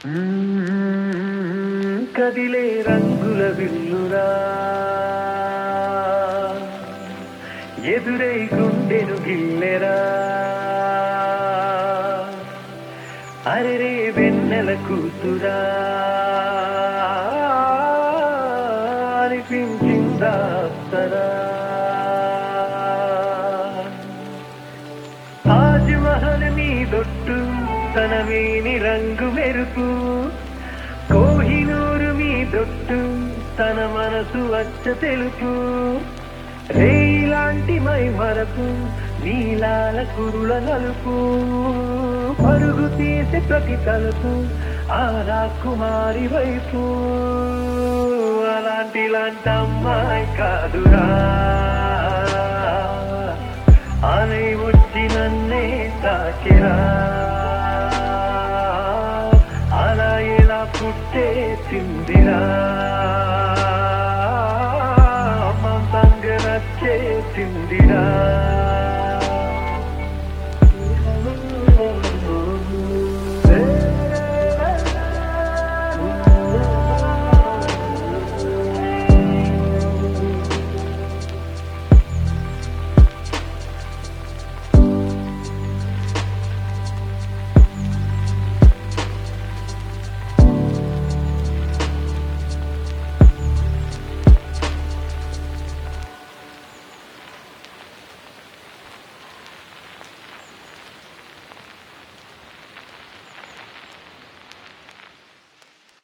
కదిలే రంగుల విల్లురా ఎదురై గుండెను గిల్లెరా అరెరే వెన్నెల కూతురా అనిపించిందా అప్సరా తాజ్ మహల్ మీదొట్టు తన మేని రంగు మెరుపు కోహినూరు మీదొట్టు తన మనసు వచ్చ తెలుపు రేయిలాంటి మై మరపు నీలాల కురుల నలుపు పరుగు తీసి ప్రతి తలుపు ఆ రాకుమారి వైపు అలాంటి అమ్మాయి కాదురా ఆనై వచ్చి నన్నే తాకిరా అలా ఎలా పుట్టే చిందిరా మమంగ నచ్చే చిందిరా